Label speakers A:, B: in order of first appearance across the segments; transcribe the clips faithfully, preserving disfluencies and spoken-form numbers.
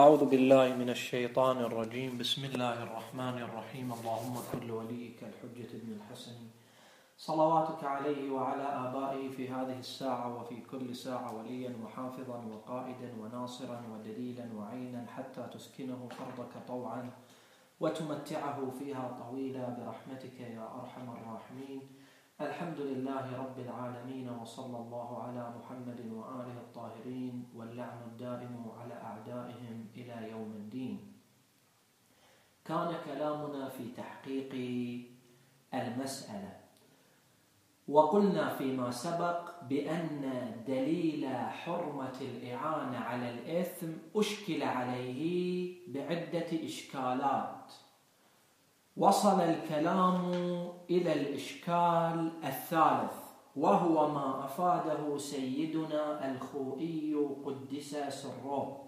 A: أعوذ بالله من الشيطان الرجيم. بسم الله الرحمن الرحيم. اللهم كن وليك الحجة بن الحسن صلواتك عليه وعلى آبائه في هذه الساعة وفي كل ساعة وليا وحافظا وقائدا وناصرا ودليلا وعينا حتى تسكنه أرضك طوعا وتمتعه فيها طويلا برحمتك يا أرحم الراحمين. الحمد لله رب العالمين، وصلى الله على محمد وآله الطاهرين، واللعن الدائم على أعدائهم إلى يوم الدين. كان كلامنا في تحقيق المسألة، وقلنا فيما سبق بأن دليل حرمة الإعانة على الإثم أشكل عليه بعدة إشكالات. وصل الكلام إلى الإشكال الثالث، وهو ما أفاده سيدنا الخوئي قدس سره،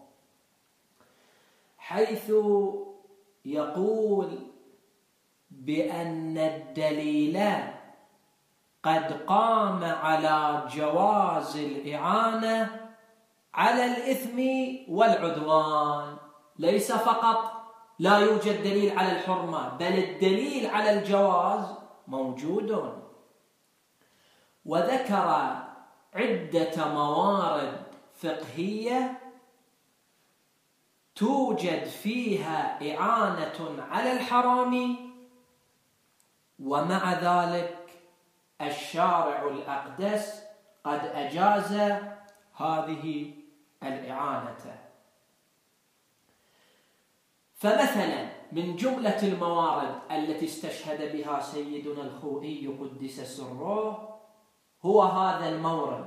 A: حيث يقول بأن الدليل قد قام على جواز الإعانة على الإثم والعدوان، ليس فقط لا يوجد دليل على الحرمة، بل الدليل على الجواز موجود. وذكر عدة موارد فقهية توجد فيها إعانة على الحرام، ومع ذلك الشارع الأقدس قد أجاز هذه الإعانة. فمثلا من جملة الموارد التي استشهد بها سيدنا الخوئي قدس سره هو هذا المورد،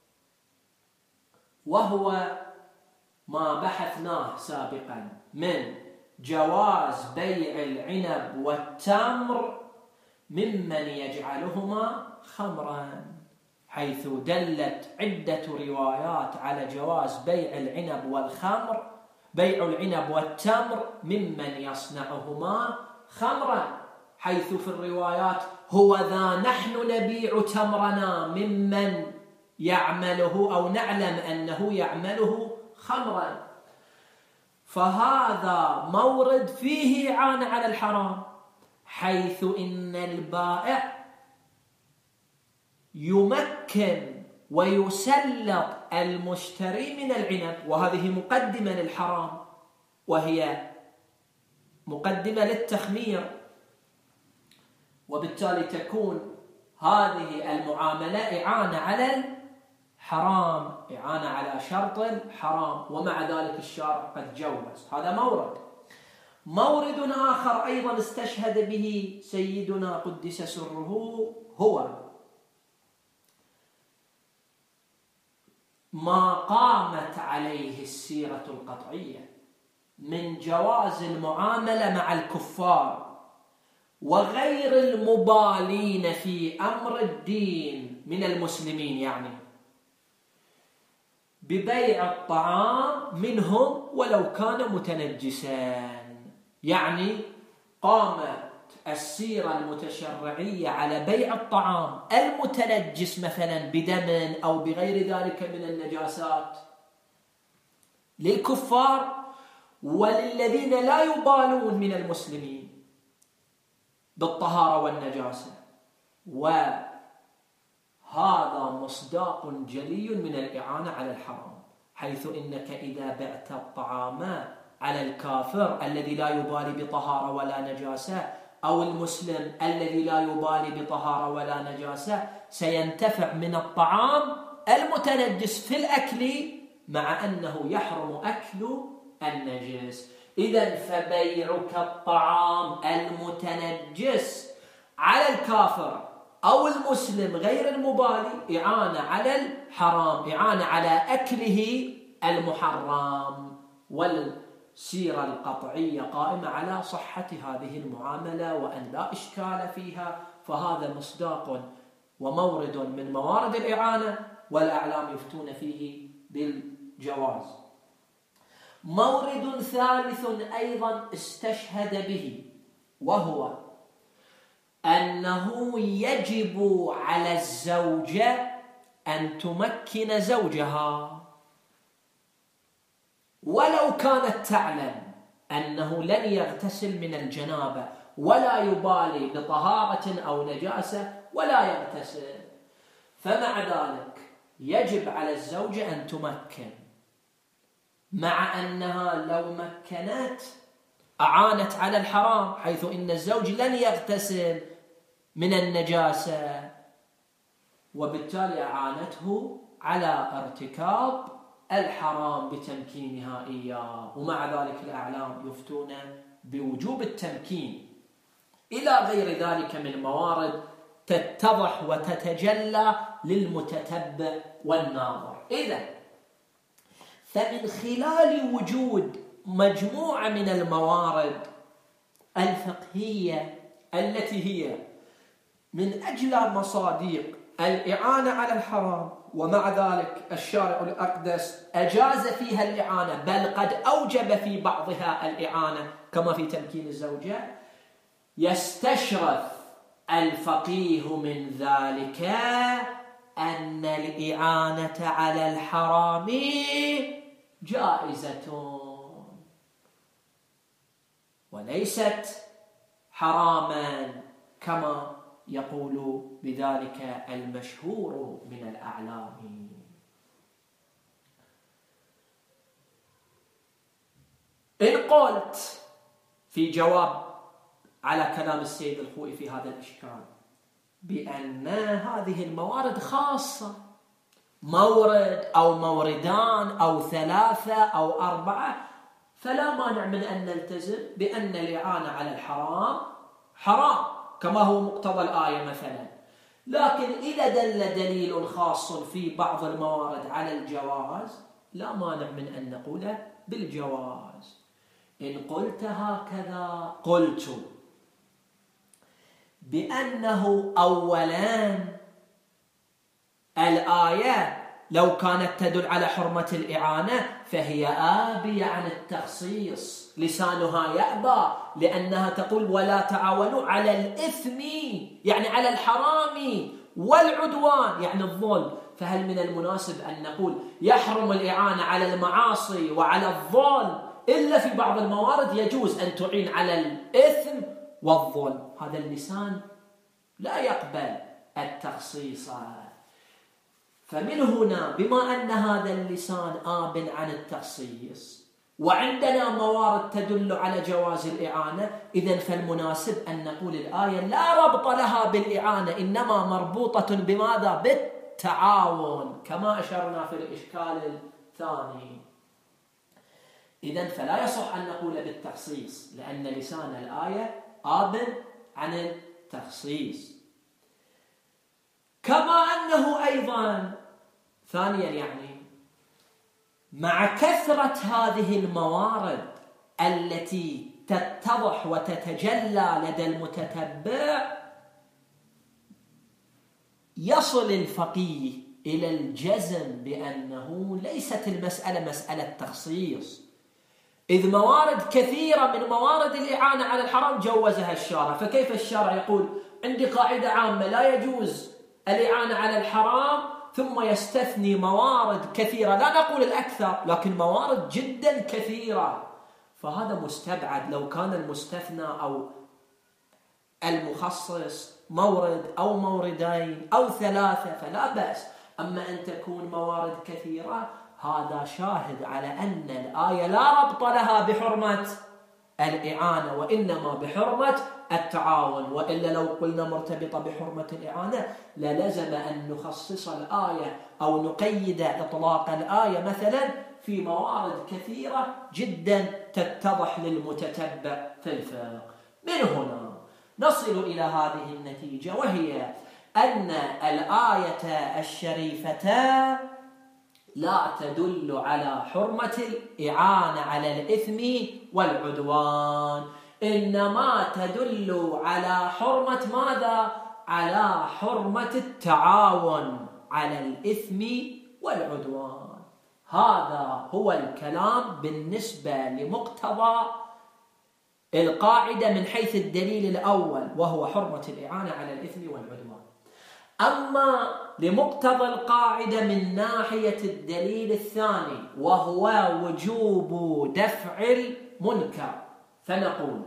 A: وهو ما بحثناه سابقا من جواز بيع العنب والتمر ممن يجعلهما خمرا، حيث دلت عدة روايات على جواز بيع العنب والخمر بيع العنب والتمر ممن يصنعهما خمرا، حيث في الروايات هو ذا نحن نبيع تمرنا ممن يعمله أو نعلم أنه يعمله خمرا. فهذا مورد فيه إعانة على الحرام، حيث إن البائع يمكن ويسلط المشتري من العنب، وهذه مقدمة للحرام وهي مقدمة للتخمير، وبالتالي تكون هذه المعاملة إعانة على الحرام، إعانة على شرط الحرام، ومع ذلك الشارع قد جوز. هذا مورد. مورد آخر أيضا استشهد به سيدنا قدس سره هو ما قامت عليه السيرة القطعية من جواز المعاملة مع الكفار وغير المبالين في أمر الدين من المسلمين، يعني ببيع الطعام منهم ولو كان متنجسا. يعني قامت السيرة المتشرعية على بيع الطعام المتنجس مثلا بدم أو بغير ذلك من النجاسات للكفار وللذين لا يبالون من المسلمين بالطهارة والنجاسة، وهذا مصداق جلي من الإعانة على الحرام، حيث إنك إذا بعت الطعام على الكافر الذي لا يبالي بطهارة ولا نجاسة أو المسلم الذي لا يبالي بطهارة ولا نجاسة، سينتفع من الطعام المتنجس في الأكل، مع أنه يحرم أكل النجس. إذن فبيعك الطعام المتنجس على الكافر أو المسلم غير المبالي إعانة على الحرام، إعانة على أكله المحرم. والسيرة القطعية قائمة على صحة هذه المعاملة وأن لا إشكال فيها، فهذا مصداق ومورد من موارد الإعانة، والأعلام يفتون فيه بالجواز. مورد ثالث أيضا استشهد به، وهو أنه يجب على الزوجة أن تمكن زوجها، ولو كانت تعلم أنه لن يغتسل من الجنابة ولا يبالي بطهارة أو نجاسة ولا يغتسل، فمع ذلك يجب على الزوجة أن تمكن، مع أنها لو مكنت أعانت على الحرام، حيث إن الزوج لن يغتسل من النجاسة وبالتالي أعانته على ارتكاب الحرام بتمكينها إياه. ومع ذلك الأعلام يفتون بوجوب التمكين إلى غير ذلك من موارد تتضح وتتجلى للمتتبع والناظر. إذن فمن خلال وجود مجموعة من الموارد الفقهية التي هي من أجل مصادق الإعانة على الحرام، ومع ذلك الشارع الأقدس أجاز فيها الإعانة، بل قد أوجب في بعضها الإعانة كما في تمكين الزوجة، يستشرف الفقيه من ذلك أن الإعانة على الحرام جائزة وليست حراما كما يقول بذلك المشهور من الأعلام. إن قلت في جواب على كلام السيد الخوئي في هذا الإشكال بأن هذه الموارد خاصة، مورد أو موردان أو ثلاثة أو أربعة، فلا مانع من أن نلتزم بأن الإعانة على الحرام حرام كما هو مقتضى الآية مثلا، لكن إذا دل دليل خاص في بعض الموارد على الجواز لا مانع من أن نقول بالجواز. إن قلت هكذا قلت بأنه أولا الآية لو كانت تدل على حرمة الإعانة فهي آبية عن التخصيص، لسانها يأبى، لأنها تقول ولا تعاونوا على الإثم يعني على الحرام والعدوان يعني الظلم. فهل من المناسب أن نقول يحرم الإعانة على المعاصي وعلى الظلم إلا في بعض الموارد يجوز أن تعين على الإثم والظلم؟ هذا اللسان لا يقبل التخصيص. فمن هنا بما أن هذا اللسان آب عن التخصيص وعندنا موارد تدل على جواز الإعانة، إذن فالمناسب أن نقول الآية لا ربط لها بالإعانة، إنما مربوطة بماذا؟ بالتعاون كما أشرنا في الإشكال الثاني. إذن فلا يصح أن نقول بالتخصيص لأن لسان الآية آب عن التخصيص. كما أنه أيضا ثانيا يعني مع كثرة هذه الموارد التي تتضح وتتجلى لدى المتتبع يصل الفقيه إلى الجزم بأنه ليست المسألة مسألة تخصيص، إذ موارد كثيرة من موارد الإعانة على الحرام جوزها الشارع. فكيف الشارع يقول عندي قاعدة عامة لا يجوز الإعانة على الحرام ثم يستثني موارد كثيرة، لا نقول الأكثر لكن موارد جدا كثيرة؟ فهذا مستبعد. لو كان المستثنى أو المخصص مورد أو موردين أو ثلاثة فلا بأس، أما أن تكون موارد كثيرة هذا شاهد على أن الآية لا ربط لها بحرمة الإعانة وإنما بحرمة التعاون، وإلا لو قلنا مرتبطة بحرمة الإعانة للزم أن نخصص الآية أو نقيد إطلاق الآية مثلا في موارد كثيرة جدا تتضح للمتتبع في الفقه. من هنا نصل إلى هذه النتيجة، وهي أن الآية الشريفة لا تدل على حرمة الإعانة على الإثم والعدوان، إنما تدل على حرمة ماذا؟ على حرمة التعاون على الإثم والعدوان. هذا هو الكلام بالنسبة لمقتضى القاعدة من حيث الدليل الأول وهو حرمة الإعانة على الإثم والعدوان. أما لمقتضى القاعدة من ناحية الدليل الثاني وهو وجوب دفع المنكر، فنقول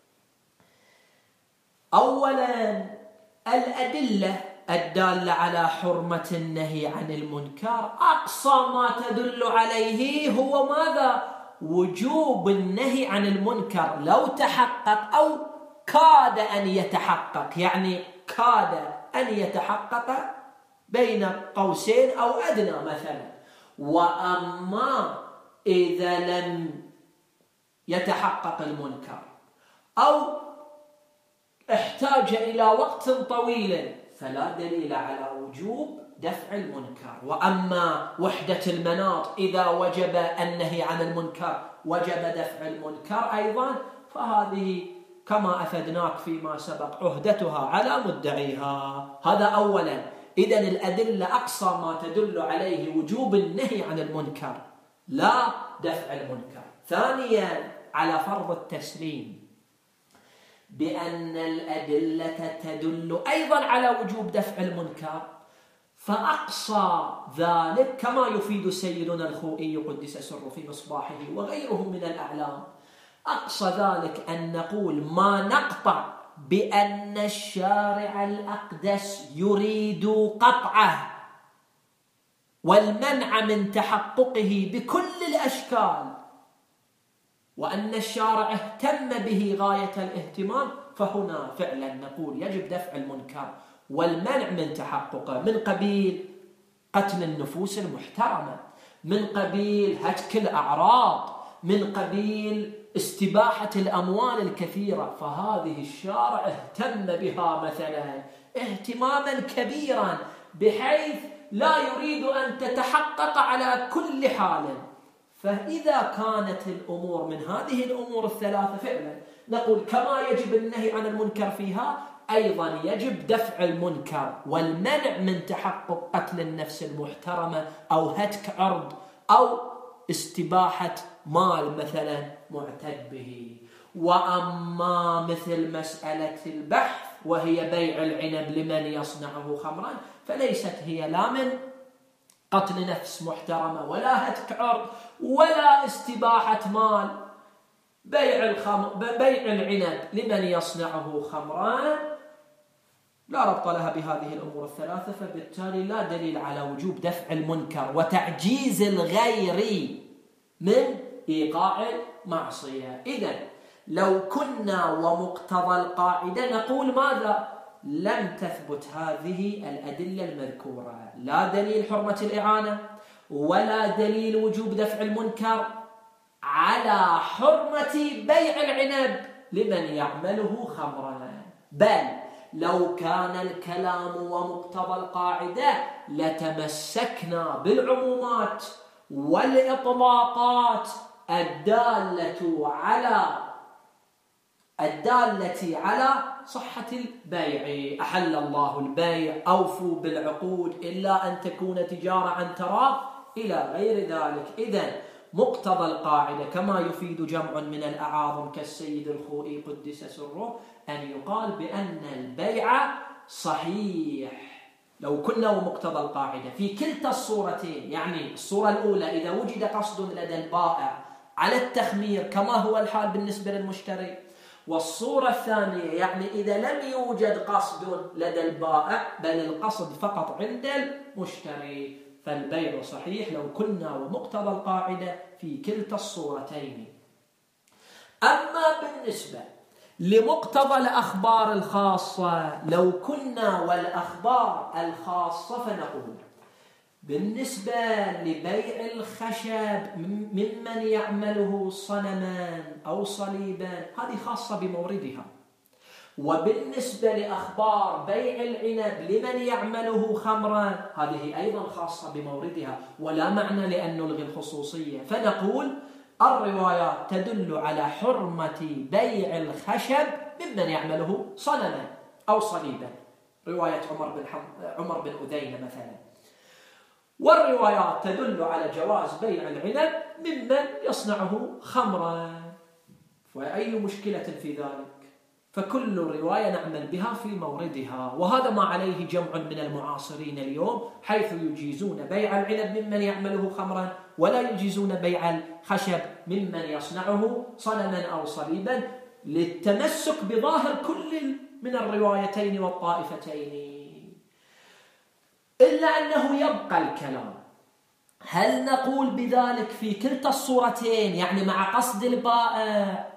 A: أولا الأدلة الدالة على حرمة النهي عن المنكر أقصى ما تدل عليه هو ماذا؟ وجوب النهي عن المنكر لو تحقق أو كاد أن يتحقق، يعني كاد أن يتحقق بين قوسين أو أدنى مثلا. وأما إذا لم يتحقق المنكر أو احتاج إلى وقت طويل فلا دليل على وجوب دفع المنكر. وأما وحدة المناط إذا وجب النهي عن المنكر وجب دفع المنكر أيضا، فهذه كما أفدناك فيما سبق عهدتها على مدعيها. هذا أولا. إذن الأدلة أقصى ما تدل عليه وجوب النهي عن المنكر لا دفع المنكر. ثانيا على فرض التسليم بأن الأدلة تدل أيضا على وجوب دفع المنكر، فأقصى ذلك كما يفيد سيدنا الخوئي قدس سره في مصباحه وغيره من الأعلام، أقصى ذلك أن نقول ما نقطع بأن الشارع الأقدس يريد قطعه والمنع من تحققه بكل الأشكال، وأن الشارع اهتم به غاية الاهتمام، فهنا فعلا نقول يجب دفع المنكر والمنع من تحققه، من قبيل قتل النفوس المحترمة، من قبيل هتك الأعراض، من قبيل استباحة الأموال الكثيرة. فهذه الشارع اهتم بها مثلا اهتماما كبيرا بحيث لا يريد أن تتحقق على كل حال. فإذا كانت الأمور من هذه الأمور الثلاثة فعلا نقول كما يجب النهي عن المنكر فيها أيضا يجب دفع المنكر والمنع من تحقق قتل النفس المحترمة أو هتك عرض أو استباحة مال مثلا معتد به. وأما مثل مسألة البحث وهي بيع العنب لمن يصنعه خمرا فليست هي لا من قتل نفس محترمة ولا هتك عرض ولا استباحة مال. بيع الخمر بيع العنب لمن يصنعه خمرا لا ربط لها بهذه الأمور الثلاثة، فبالتالي لا دليل على وجوب دفع المنكر وتعجيز الغير من إيقاع معصية. إذن لو كنا ومقتضى القاعدة نقول ماذا؟ لم تثبت هذه الأدلة المذكورة، لا دليل حرمة الإعانة ولا دليل وجوب دفع المنكر على حرمة بيع العنب لمن يعمله خمرا، بل لو كان الكلام ومقتضى القاعدة لتمسكنا بالعمومات والإطلاقات الدالة على الدالة على صحة البيع. أحل الله البيع، أوفوا بالعقود إلا أن تكون تجارة عن تراض إلى غير ذلك. إذن مقتضى القاعدة كما يفيد جمع من الأعاظم كالسيد الخوئي قدس سره أن يقال بأن البيع صحيح لو كنا ومقتضى القاعدة في كلتا الصورتين. يعني الصورة الأولى إذا وجد قصد لدى البائع على التخمير كما هو الحال بالنسبة للمشتري، والصورة الثانية يعني إذا لم يوجد قصد لدى البائع بل القصد فقط عند المشتري، فالبيع صحيح لو كنا ومقتضى القاعدة في كلتا الصورتين. أما بالنسبة لمقتضى الأخبار الخاصة لو كنا والأخبار الخاصة فنقول بالنسبة لبيع الخشب ممن يعمله صنما أو صليبا هذه خاصة بموردها، وبالنسبة لأخبار بيع العنب لمن يعمله خمرا هذه أيضا خاصة بموردها، ولا معنى لأن نلغي الخصوصية، فنقول الروايات تدل على حرمة بيع الخشب ممن يعمله صنما أو صليبا، رواية عمر بن حم... عمر بن أذينة مثلا، والروايات تدل على جواز بيع العنب ممن يصنعه خمرا. فأي مشكلة في ذلك؟ فكل رواية نعمل بها في موردها. وهذا ما عليه جمع من المعاصرين اليوم، حيث يجيزون بيع العنب ممن يعمله خمرا، ولا يجيزون بيع الخشب ممن يصنعه صنما أو صليبا، للتمسك بظاهر كل من الروايتين والطائفتين. إلا أنه يبقى الكلام، هل نقول بذلك في كلتا الصورتين، يعني مع قصد البائع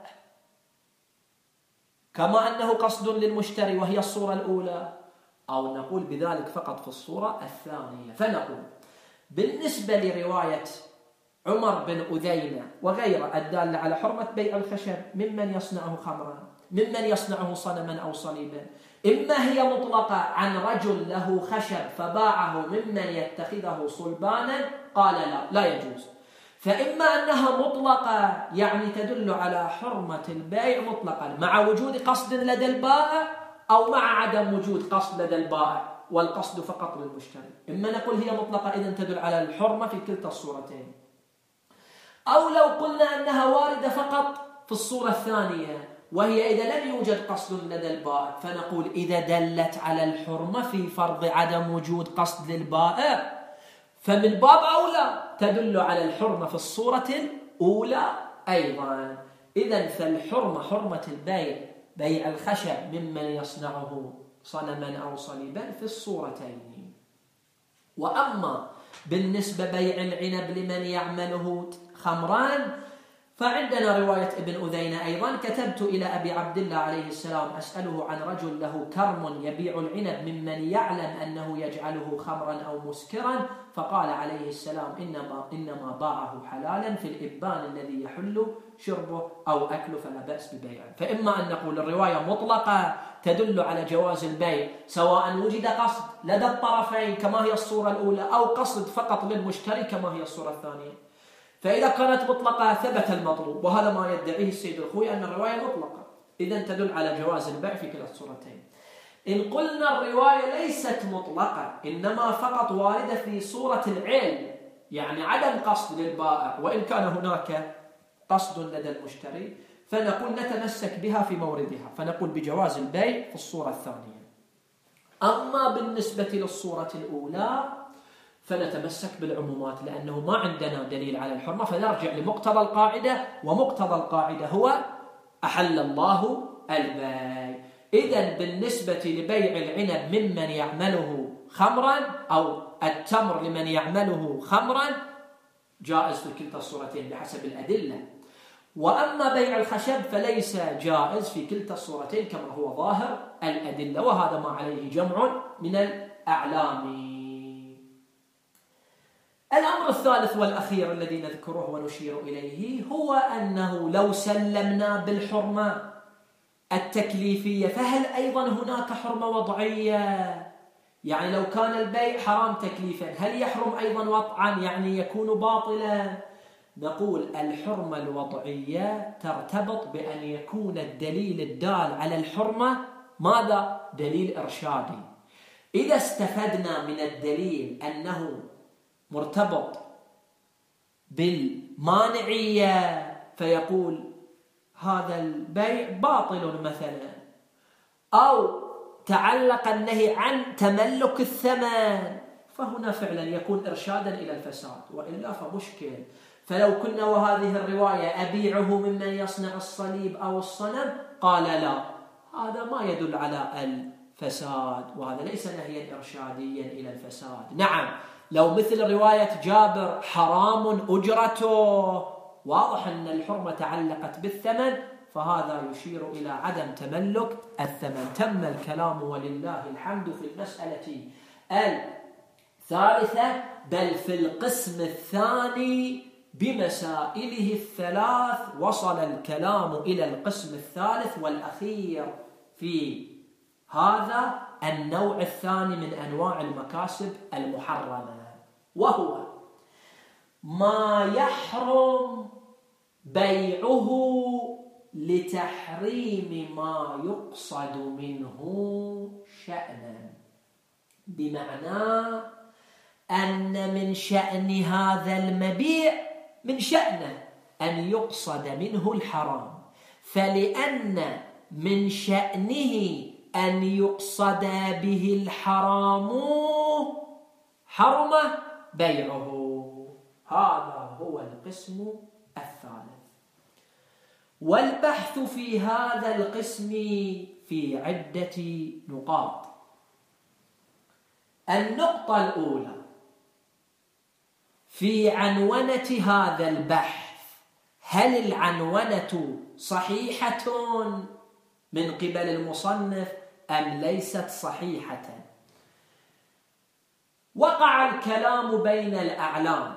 A: كما أنه قصد للمشتري وهي الصورة الأولى، أو نقول بذلك فقط في الصورة الثانية؟ فنقول بالنسبة لرواية عمر بن أذينة وغيره الدالة على حرمة بيع الخشب ممن يصنعه خمرا، ممن يصنعه صنما أو صليبا، إما هي مطلقة عن رجل له خشب فباعه ممن يتخذه صلبانا، قال لا لا يجوز. فإما أنها مطلقة يعني تدل على حرمة البيع مطلقا مع وجود قصد لدى البائع، أو مع عدم وجود قصد لدى البائع والقصد فقط للمشتري. إما نقول هي مطلقة إذن تدل على الحرمة في كلتا الصورتين، أو لو قلنا أنها واردة فقط في الصورة الثانية، وهي إذا لم يوجد قصد لدى البائع، فنقول إذا دلت على الحرمة في فرض عدم وجود قصد للبائع فمن باب أولى تدل على الحرمة في الصورة الأولى أيضا. إذن فالحرمة حرمة البيع، بيع الخشب ممن يصنعه صنما أو صليبا في الصورتين. وأما بالنسبة بيع العنب لمن يعمله خمران، فعندنا رواية ابن أذينة أيضا: كتبت إلى أبي عبد الله عليه السلام أسأله عن رجل له كرم يبيع العنب ممن يعلم أنه يجعله خمرا أو مسكرا، فقال عليه السلام: إنما, إنما باعه حلالا في الإبان الذي يحل شربه أو أكله فلا بأس ببيعه. فإما أن نقول الرواية مطلقة تدل على جواز البيع سواء وجد قصد لدى الطرفين كما هي الصورة الأولى، أو قصد فقط للمشتري كما هي الصورة الثانية. فإذا كانت مطلقة ثبت المطلوب، وهذا ما يدعيه السيد الخوي أن الرواية مطلقة، إذن تدل على جواز البيع في كلا الصورتين. إن قلنا الرواية ليست مطلقة، إنما فقط واردة في صورة العلم، يعني عدم قصد للبائع وإن كان هناك قصد لدى المشتري، فنقول نتمسك بها في موردها، فنقول بجواز البيع في الصورة الثانية. أما بالنسبة للصورة الأولى فنتمسك بالعمومات، لأنه ما عندنا دليل على الحرمة، فنرجع لمقتضى القاعدة، ومقتضى القاعدة هو أحل الله البيع. إذن بالنسبة لبيع العنب ممن يعمله خمرا، أو التمر لمن يعمله خمرا، جائز في كلتا الصورتين بحسب الأدلة. وأما بيع الخشب فليس جائز في كلتا الصورتين كما هو ظاهر الأدلة، وهذا ما عليه جمع من الأعلام. الأمر الثالث والأخير الذي نذكره ونشير إليه هو أنه لو سلمنا بالحرمة التكليفية، فهل أيضا هناك حرمة وضعية؟ يعني لو كان البيع حرام تكليفا، هل يحرم أيضا وضعا يعني يكون باطلا؟ نقول الحرمة الوضعية ترتبط بأن يكون الدليل الدال على الحرمة ماذا؟ دليل إرشادي. إذا استفدنا من الدليل أنه مرتبط بالمانعية فيقول هذا البيع باطل مثلا، أو تعلق النهي عن تملك الثمن، فهنا فعلا يكون إرشادا إلى الفساد، وإلا فمشكل. فلو كنا وهذه الرواية أبيعه ممن يصنع الصليب أو الصنم، قال لا، هذا ما يدل على الفساد، وهذا ليس نهيا إرشاديا إلى الفساد. نعم، لو مثل رواية جابر حرام أجرته، واضح أن الحرمة تعلقت بالثمن، فهذا يشير إلى عدم تملك الثمن. تم الكلام ولله الحمد في المسألة الثالثة، بل في القسم الثاني بمسائله الثلاث وصل الكلام إلى القسم الثالث والأخير في هذا النوع الثاني من أنواع المكاسب المحرمة، وهو ما يحرم بيعه لتحريم ما يقصد منه شأنا، بمعنى أن من شأن هذا المبيع من شأنه أن يقصد منه الحرام، فلأن من شأنه أن يقصد به الحرام حرم بيعه. هذا هو القسم الثالث. والبحث في هذا القسم في عدة نقاط. النقطة الأولى في عنونة هذا البحث، هل العنونة صحيحة من قبل المصنف أم ليست صحيحة؟ وقع الكلام بين الأعلام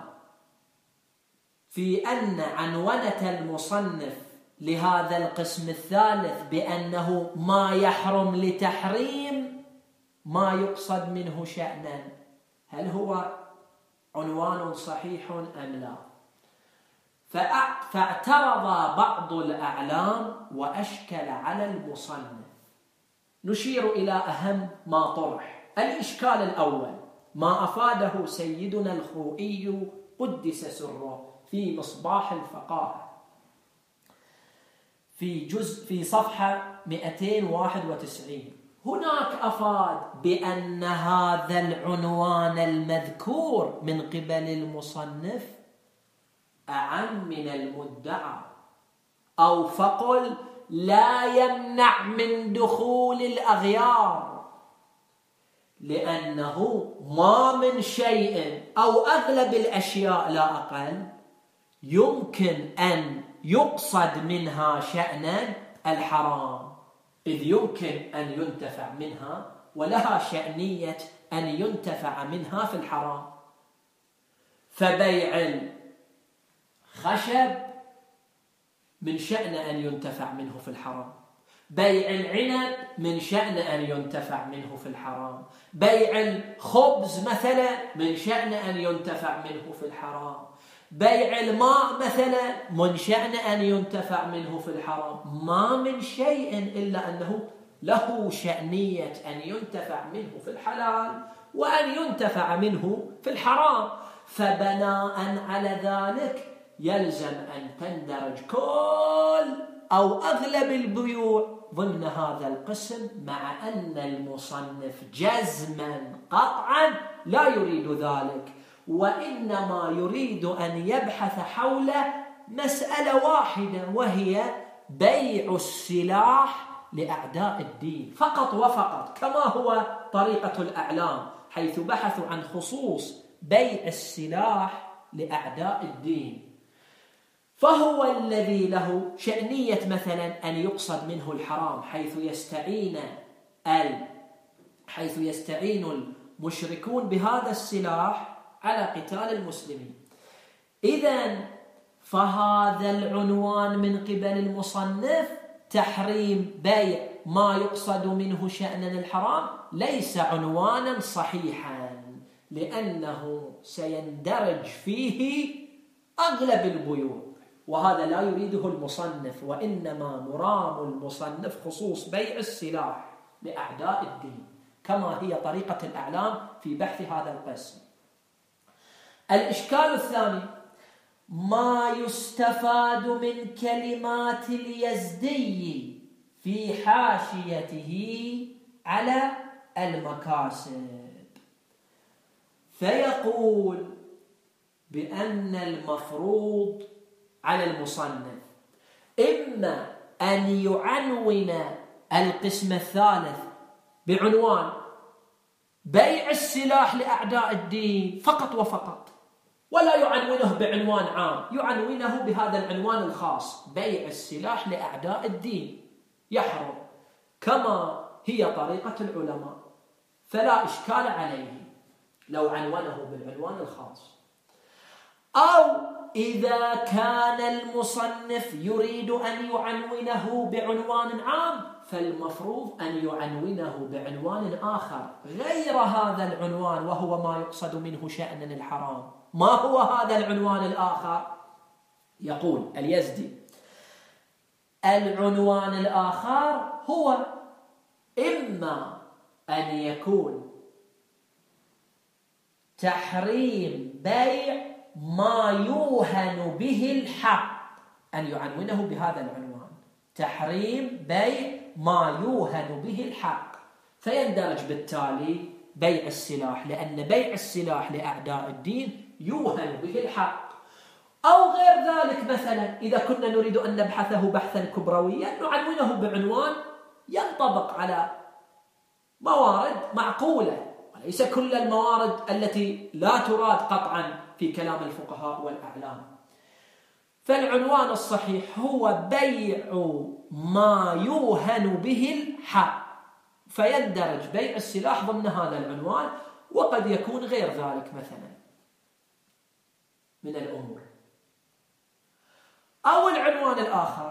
A: في أن عنونة المصنف لهذا القسم الثالث بأنه ما يحرم لتحريم ما يقصد منه شأنا، هل هو عنوان صحيح أم لا؟ فاعترض بعض الأعلام وأشكل على المصنف. نشير إلى أهم ما طرح. الإشكال الأول ما أفاده سيدنا الخوئي قدس سره في مصباح الفقاهة في جزء في صفحة مئتين وواحد وتسعين. هناك أفاد بأن هذا العنوان المذكور من قبل المصنف أعم من المدعى، أو فقل لا يمنع من دخول الأغيار، لأنه ما من شيء أو أغلب الأشياء لا أقل يمكن أن يقصد منها شأنا الحرام، إذ يمكن أن ينتفع منها ولها شأنية أن ينتفع منها في الحرام. فبيع الخشب من شأن أن ينتفع منه في الحرام، بيع العنب من شأن أن ينتفع منه في الحرام، بيع الخبز مثلا من شأن أن ينتفع منه في الحرام، بيع الماء مثلا من شأن أن ينتفع منه في الحرام. ما من شيء إلا أنه له شأنية أن ينتفع منه في الحلال وأن ينتفع منه في الحرام. فبناء على ذلك يلزم أن تندرج كل أو أغلب البيوع ضمن هذا القسم، مع أن المصنف جزما قطعا لا يريد ذلك، وإنما يريد أن يبحث حول مسألة واحدة، وهي بيع السلاح لأعداء الدين فقط وفقط، كما هو طريقة الأعلام حيث بحثوا عن خصوص بيع السلاح لأعداء الدين. فهو الذي له شأنية مثلا أن يقصد منه الحرام، حيث يستعين حيث يستعين المشركون بهذا السلاح على قتال المسلمين. إذن فهذا العنوان من قبل المصنف تحريم بيع ما يقصد منه شأنا الحرام ليس عنوانا صحيحا، لأنه سيندرج فيه أغلب البيوع، وهذا لا يريده المصنف، وإنما مرام المصنف خصوص بيع السلاح لأعداء الدين، كما هي طريقة الأعلام في بحث هذا القسم. الإشكال الثاني ما يستفاد من كلمات اليزدي في حاشيته على المكاسب، فيقول بأن المفروض على المصنف إما أن يعنون القسم الثالث بعنوان بيع السلاح لأعداء الدين فقط وفقط، ولا يعنونه بعنوان عام، يعنونه بهذا العنوان الخاص بيع السلاح لأعداء الدين يحرم، كما هي طريقة العلماء، فلا إشكال عليه لو عنونه بالعنوان الخاص. أو إذا كان المصنف يريد أن يعنونه بعنوان عام فالمفروض أن يعنونه بعنوان آخر غير هذا العنوان، وهو ما يقصد منه شأن الحرام. ما هو هذا العنوان الآخر؟ يقول اليزدي العنوان الآخر هو إما أن يكون تحريم بيع ما يوهن به الحق، أن يعنونه بهذا العنوان تحريم بيع ما يوهن به الحق، فيندرج بالتالي بيع السلاح، لأن بيع السلاح لأعداء الدين يوهن به الحق. أو غير ذلك، مثلا إذا كنا نريد أن نبحثه بحثا كبرويا نعنونه بعنوان ينطبق على موارد معقولة، وليس كل الموارد التي لا تراد قطعا في كلام الفقهاء والأعلام. فالعنوان الصحيح هو بيع ما يوهن به الحق، فيندرج بيع السلاح ضمن هذا العنوان، وقد يكون غير ذلك مثلا من الأمور. أو العنوان الآخر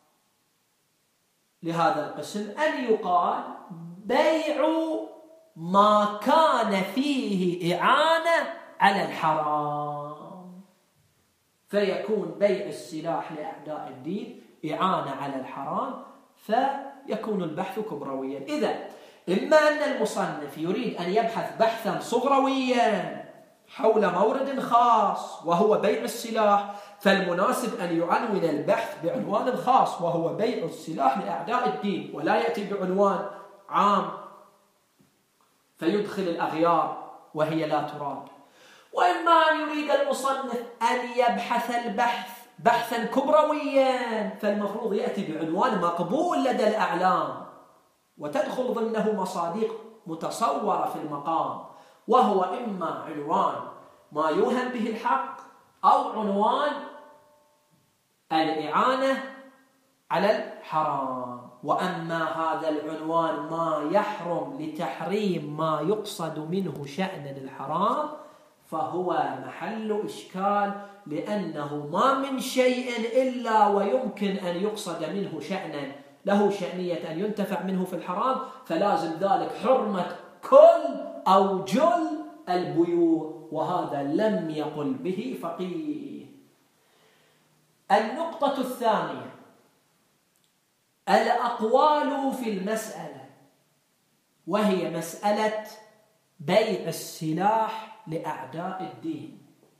A: لهذا القسم أن يقال بيع ما كان فيه إعانة على الحرام، فيكون بيع السلاح لأعداء الدين إعانة على الحرام، فيكون البحث كبرويا. إذا إما أن المصنف يريد أن يبحث بحثا صغرويا حول مورد خاص وهو بيع السلاح، فالمناسب أن يعنون البحث بعنوان خاص وهو بيع السلاح لأعداء الدين، ولا يأتي بعنوان عام فيدخل الأغيار وهي لا تراد. وإما أن يريد المصنف أن يبحث البحث بحثا كبرويا، فالمفروض يأتي بعنوان مقبول لدى الأعلام وتدخل ضمنه مصادق متصورة في المقام، وهو إما عنوان ما يوهم به الحق أو عنوان الإعانة على الحرام. وأما هذا العنوان ما يحرم لتحريم ما يقصد منه شأنا الحرام فهو محل إشكال، لأنه ما من شيء إلا ويمكن أن يقصد منه شأنا له شأنية أن ينتفع منه في الحرام، فلازم ذلك حرمة كل أو جل البيوع، وهذا لم يقل به فقيه. النقطة الثانية الأقوال في المسألة، وهي مسألة بيع السلاح لأعداء الدين.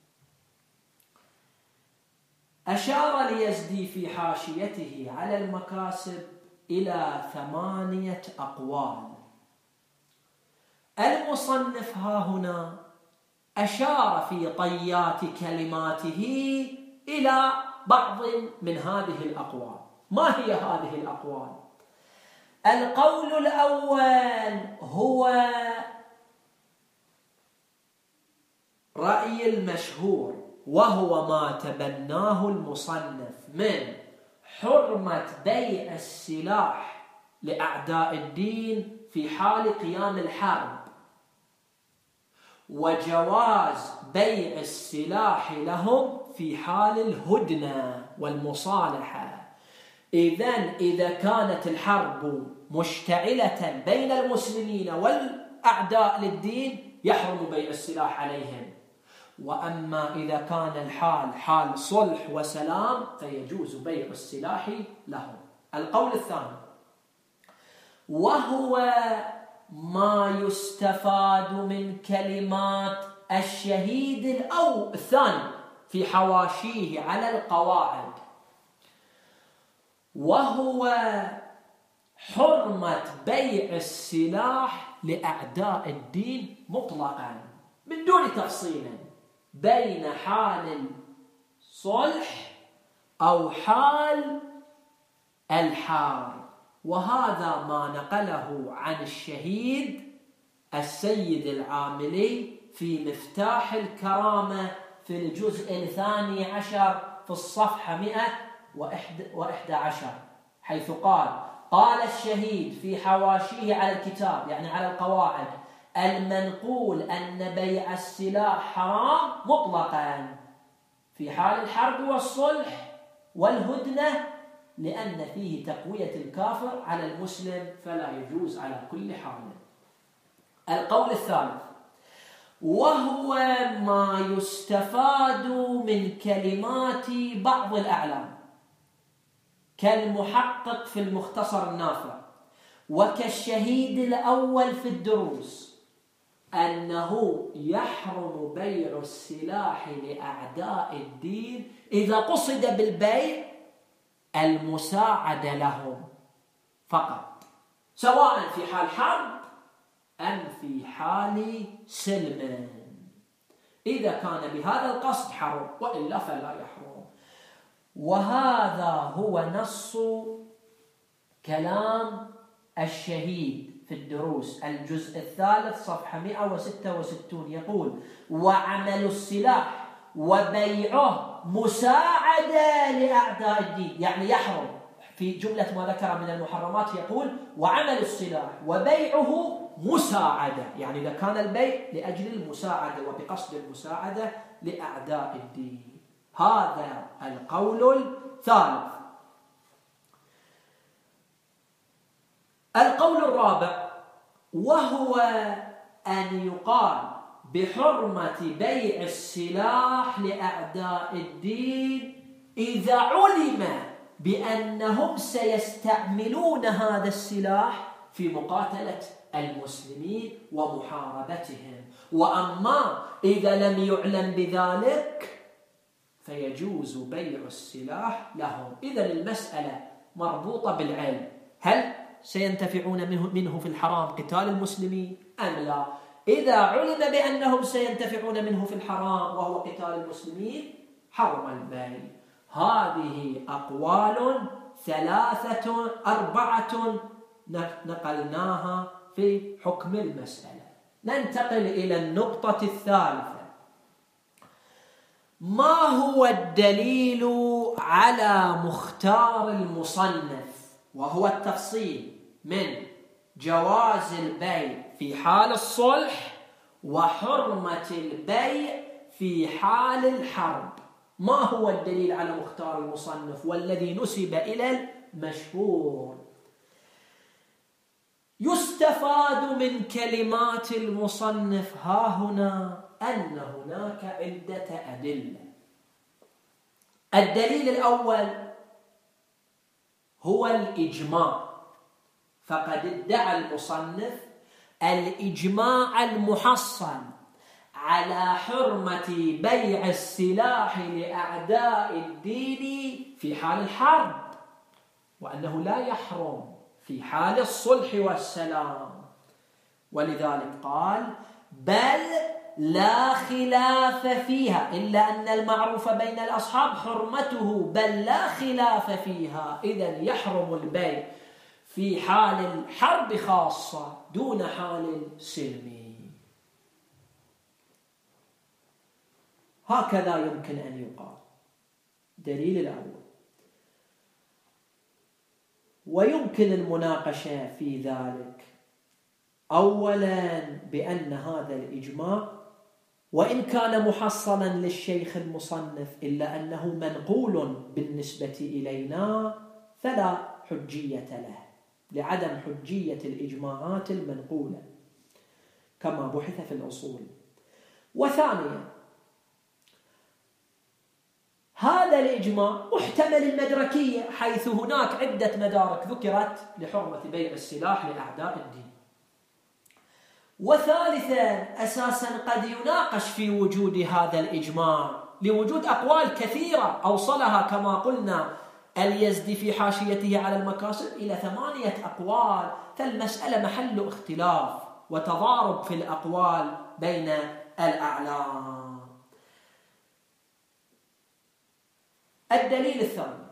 A: أشار اليزدي في حاشيته على المكاسب إلى ثمانية أقوال. المصنف ها هنا أشار في طيات كلماته إلى بعض من هذه الأقوال. ما هي هذه الأقوال؟ القول الأول هو رأي المشهور، وهو ما تبناه المصنف من حرمة بيع السلاح لأعداء الدين في حال قيام الحرب، وجواز بيع السلاح لهم في حال الهدنة والمصالحة. إذن إذا كانت الحرب مشتعلة بين المسلمين والأعداء للدين يحرم بيع السلاح عليهم، وأما إذا كان الحال حال صلح وسلام فيجوز بيع السلاح لهم. القول الثاني وهو ما يستفاد من كلمات الشهيد أو الثاني في حواشيه على القواعد، وهو حرمة بيع السلاح لأعداء الدين مطلقا من دون تفصيل بين حال الصلح أو حال الحرب. وهذا ما نقله عن الشهيد السيد العاملي في مفتاح الكرامة في الجزء الثاني عشر في الصفحة مئة وإحدى عشر، حيث قال: قال الشهيد في حواشيه على الكتاب، يعني على القواعد: المنقول أن بيع السلاح حرام مطلقا في حال الحرب والصلح والهدنة، لأن فيه تقوية الكافر على المسلم فلا يجوز على كل حال. القول الثالث وهو ما يستفاد من كلمات بعض الأعلام كالمحقق في المختصر النافع وكالشهيد الأول في الدروس، أنه يحرم بيع السلاح لأعداء الدين إذا قصد بالبيع المساعدة لهم فقط، سواء في حال حرب أم في حال سلم. إذا كان بهذا القصد حرم، وإلا فلا يحرم. وهذا هو نص كلام الشهيد في الدروس الجزء الثالث صفحة مئة وستة وستين، يقول: وعمل السلاح وبيعه مساعدة لأعداء الدين، يعني يحرم. في جملة ما ذكر من المحرمات يقول: وعمل السلاح وبيعه مساعدة، يعني إذا كان البيع لأجل المساعدة وبقصد المساعدة لأعداء الدين. هذا القول الثالث. القول الرابع وهو أن يقال بحرمة بيع السلاح لأعداء الدين إذا علم بأنهم سيستعملون هذا السلاح في مقاتلة المسلمين ومحاربتهم. وأما إذا لم يعلم بذلك فيجوز بيع السلاح لهم. إذن المسألة مربوطة بالعلم، هل سينتفعون منه, منه في الحرام قتال المسلمين أم لا؟ إذا علم بأنهم سينتفعون منه في الحرام وهو قتال المسلمين حرم البيع. هذه أقوال ثلاثة أربعة نقلناها في حكم المسألة. ننتقل إلى النقطة الثالثة: ما هو الدليل على مختار المصنف، وهو التفصيل من جواز البيع في حال الصلح وحرمة البيع في حال الحرب. ما هو الدليل على مختار المصنف والذي نسب إلى المشهور؟ يستفاد من كلمات المصنف ها هنا أن هناك عدة أدلة. الدليل الأول هو الإجماع، فقد ادعى المصنف الإجماع المحصل على حرمة بيع السلاح لأعداء الدين في حال الحرب، وأنه لا يحرم في حال الصلح والسلام. ولذلك قال: بل لا خلاف فيها، إلا أن المعروف بين الأصحاب حرمته، بل لا خلاف فيها. إذن يحرم البيع في حال الحرب خاصة دون حال السلم. هكذا يمكن أن يقال. دليل الأول. ويمكن المناقشة في ذلك أولا بأن هذا الإجماع وإن كان محصلا للشيخ المصنف إلا أنه منقول بالنسبة إلينا فلا حجية له، لعدم حجية الإجماعات المنقولة كما بحث في الأصول. وثانيا هذا الإجماع محتمل المدركية، حيث هناك عدة مدارك ذكرت لحرمة بيع السلاح لأعداء الدين. وثالثا أساسا قد يناقش في وجود هذا الإجماع لوجود أقوال كثيرة أوصلها كما قلنا اليزدي في حاشيته على المكاسب إلى ثمانية أقوال، فالمسألة محل اختلاف وتضارب في الأقوال بين الأعلام. الدليل الثاني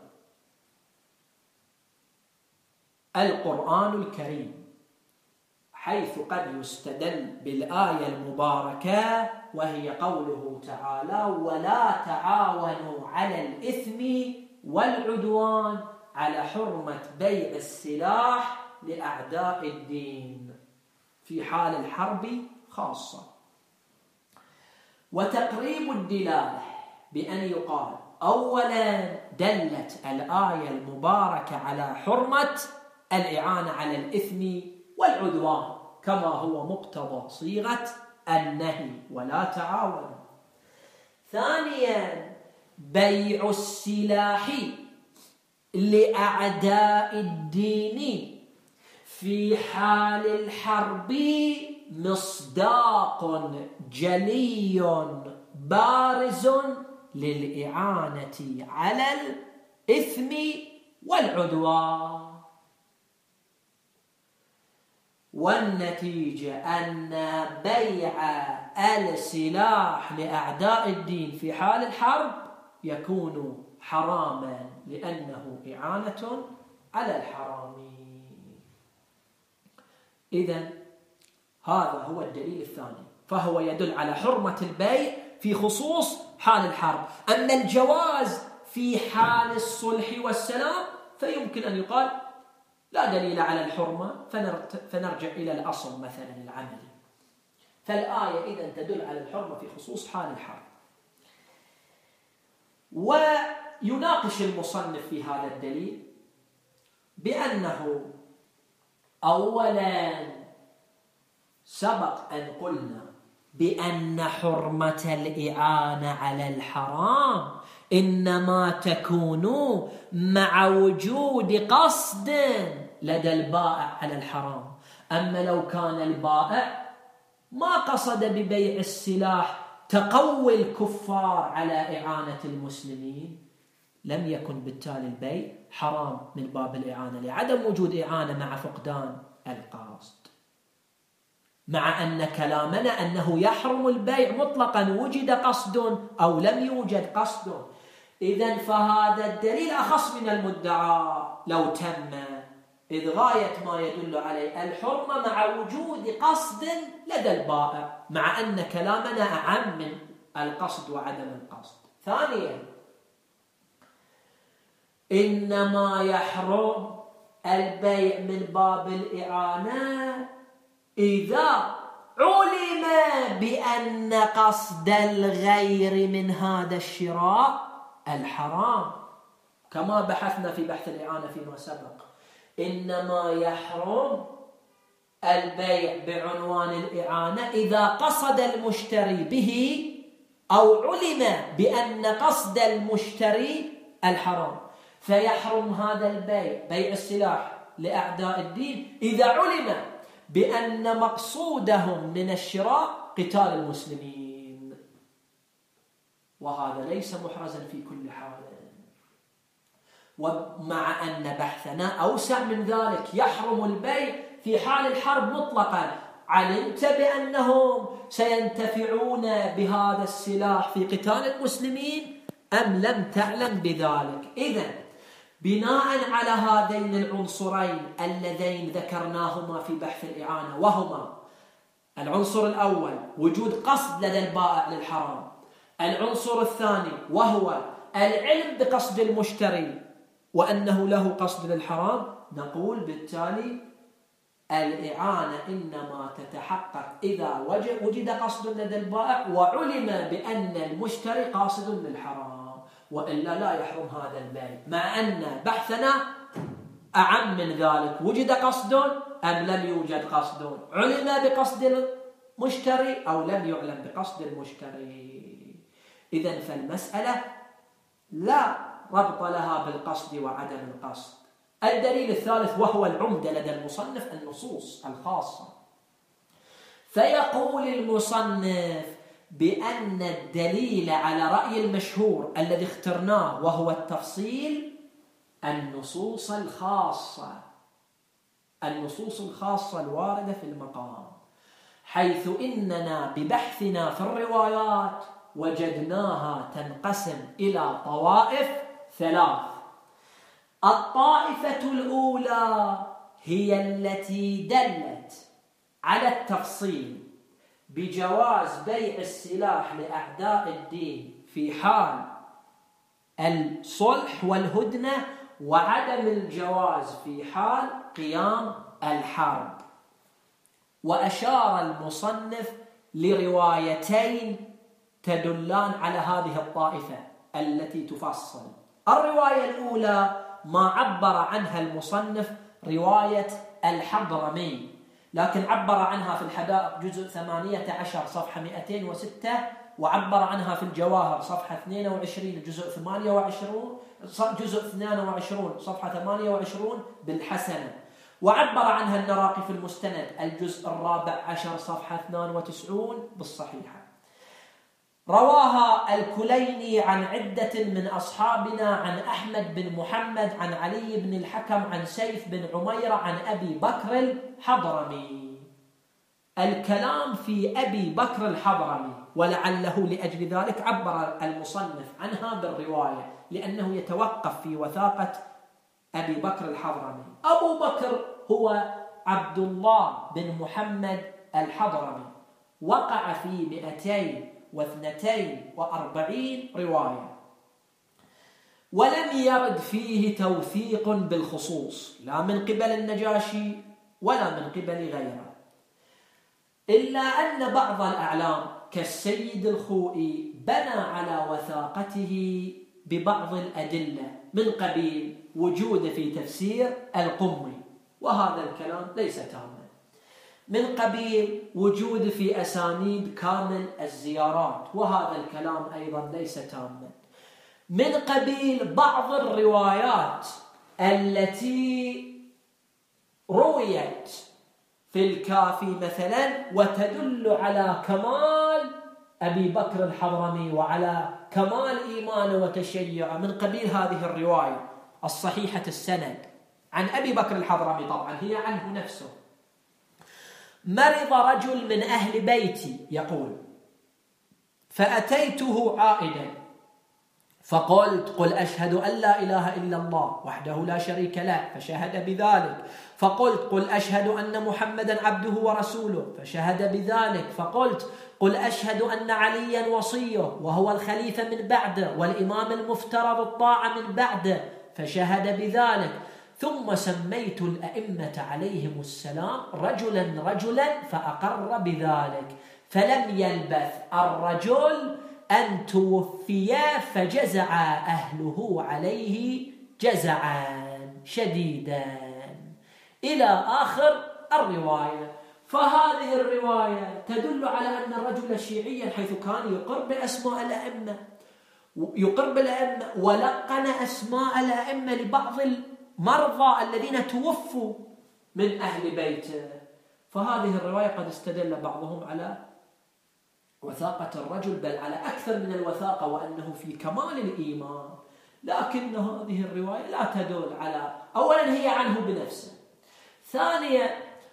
A: القرآن الكريم، حيث قد يستدل بالآية المباركة وهي قوله تعالى: ولا تعاونوا على الإثم والعدوان، على حرمة بيع السلاح لأعداء الدين في حال الحرب خاصة. وتقريب الدلالة بأن يقال: أولا دلت الآية المباركة على حرمة الإعانة على الإثم والعدوان كما هو مقتضى صيغة النهي ولا تعاونوا. ثانيا بيع السلاح لأعداء الدين في حال الحرب مصداق جلي بارز للإعانة على الإثم والعدوان. والنتيجة أن بيع السلاح لأعداء الدين في حال الحرب يكون حراما لأنه إعانة على الحرام. إذن هذا هو الدليل الثاني، فهو يدل على حرمة البيع في خصوص حال الحرب. أما الجواز في حال الصلح والسلام فيمكن أن يقال لا دليل على الحرمة، فنرجع إلى الأصل مثلا العملي. فالآية إذن تدل على الحرمة في خصوص حال الحرب. ويناقش المصنف في هذا الدليل بأنه أولا سبق أن قلنا بأن حرمة الإعانة على الحرام إنما تكون مع وجود قصد لدى البائع على الحرام. أما لو كان البائع ما قصد ببيع السلاح تقوي الكفار على إعانة المسلمين لم يكن بالتالي البيع حرام من باب الإعانة، لعدم وجود إعانة مع فقدان القصد. مع أن كلامنا أنه يحرم البيع مطلقا وجد قصد أو لم يوجد قصد. إذن فهذا الدليل أخص من المدعى لو تم، إذ غاية ما يدل عليه الحرمة مع وجود قصد لدى البائع، مع أن كلامنا أعم من القصد وعدم القصد. ثانيا إنما يحرم البيع من باب الإعانة إذا علم بأن قصد الغير من هذا الشراء الحرام، كما بحثنا في بحث الإعانة فيما سبق. إنما يحرم البيع بعنوان الإعانة إذا قصد المشتري به أو علم بأن قصد المشتري الحرام. فيحرم هذا البيع بيع السلاح لأعداء الدين إذا علم بأن مقصودهم من الشراء قتال المسلمين، وهذا ليس محرزا في كل حال. ومع أن بحثنا أوسع من ذلك، يحرم البيع في حال الحرب مطلقا. علمت بأنهم سينتفعون بهذا السلاح في قتال المسلمين أم لم تعلم بذلك؟ إذن بناء على هذين العنصرين اللذين ذكرناهما في بحث الإعانة، وهما العنصر الأول وجود قصد لدى البائع للحرام، العنصر الثاني وهو العلم بقصد المشتري وأنه له قصد للحرام، نقول بالتالي الإعانة إنما تتحقق إذا وجد قصد لدى البائع وعلم بأن المشتري قاصد للحرام، وإلا لا يحرم هذا البيع. مع أن بحثنا أعم من ذلك، وجد قصد أم لم يوجد قصد، علم بقصد المشتري أو لم يعلم بقصد المشتري. إذن فالمسألة لا ربط لها بالقصد وعدم القصد. الدليل الثالث وهو العمدة لدى المصنف النصوص الخاصة. فيقول المصنف بأن الدليل على رأي المشهور الذي اخترناه وهو التفصيل النصوص الخاصة، النصوص الخاصة الواردة في المقام، حيث إننا ببحثنا في الروايات وجدناها تنقسم إلى طوائف ثلاث. الطائفة الأولى هي التي دلت على التفصيل بجواز بيع السلاح لأعداء الدين في حال الصلح والهدنة، وعدم الجواز في حال قيام الحرب. وأشار المصنف لروايتين تدلان على هذه الطائفة التي تفصل. الرواية الأولى ما عبر عنها المصنف رواية الحضرمي، لكن عبر عنها في الحدائق جزء ثمانية عشر صفحة مئتين وستة، وعبر عنها في الجواهر صفحة اثنين وعشرين جزء ثمانية وعشرين جزء اثنين وعشرين صفحة ثمانية وعشرين بالحسنة، وعبر عنها النراقي في المستند الجزء الرابع عشر صفحة اثنين وتسعين بالصحيحة. رواها الكليني عن عدة من أصحابنا عن أحمد بن محمد عن علي بن الحكم عن سيف بن عميرة عن أبي بكر الحضرمي. الكلام في أبي بكر الحضرمي، ولعله لأجل ذلك عبر المصنف عنها بالرواية، لأنه يتوقف في وثاقة أبي بكر الحضرمي. أبو بكر هو عبد الله بن محمد الحضرمي، وقع في مئتين واثنتين وأربعين رواية، ولم يرد فيه توثيق بالخصوص لا من قبل النجاشي ولا من قبل غيره، إلا أن بعض الأعلام كالسيد الخوئي بنى على وثاقته ببعض الأدلة من قبيل وجود في تفسير القمي، وهذا الكلام ليس تاما، من قبيل وجود في أسانيد كامل الزيارات، وهذا الكلام أيضا ليس تاما، من قبيل بعض الروايات التي رويت في الكافي مثلا وتدل على كمال أبي بكر الحضرمي وعلى كمال إيمانه وتشيعه، من قبيل هذه الرواية الصحيحة السند عن أبي بكر الحضرمي، طبعا هي عنه نفسه: مرض رجل من أهل بيتي، يقول: فأتيته عائدا فقلت: قل أشهد أن لا إله إلا الله وحده لا شريك له، فشهد بذلك. فقلت: قل أشهد أن محمدا عبده ورسوله، فشهد بذلك. فقلت: قل أشهد أن عليا وصيه وهو الخليفة من بعده والإمام المفترض الطاعة من بعده، فشهد بذلك. ثم سميت الأئمة عليهم السلام رجلا رجلا فأقر بذلك، فلم يلبث الرجل أن توفيا فجزع أهله عليه جزعا شديدا، إلى آخر الرواية. فهذه الرواية تدل على أن الرجل شيعيا، حيث كان يقر بأسماء الأئمة يقر بالأئمة ولقن أسماء الأئمة لبعض المرضى الذين توفوا من أهل بيته. فهذه الرواية قد استدل بعضهم على وثاقة الرجل، بل على أكثر من الوثاقة، وأنه في كمال الإيمان، لكن هذه الرواية لا تدل على، أولا هي عنه بنفسه، ثانيا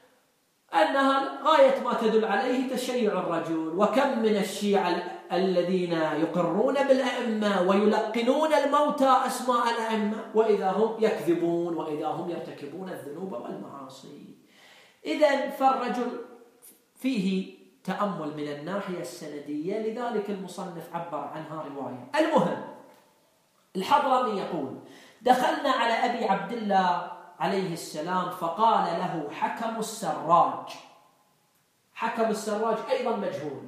A: أنها غاية ما تدل عليه تشيع الرجل. وكم من الشيعة الذين يقرون بالأئمة ويلقنون الموتى أسماء الأئمة وإذا هم يكذبون وإذا هم يرتكبون الذنوب والمعاصي. إذن فالرجل فيه تأمل من الناحية السندية، لذلك المصنف عبر عنها رواية. المهم، الحضرمي يقول: دخلنا على أبي عبد الله عليه السلام فقال له حكم السراج. حكم السراج أيضا مجهول،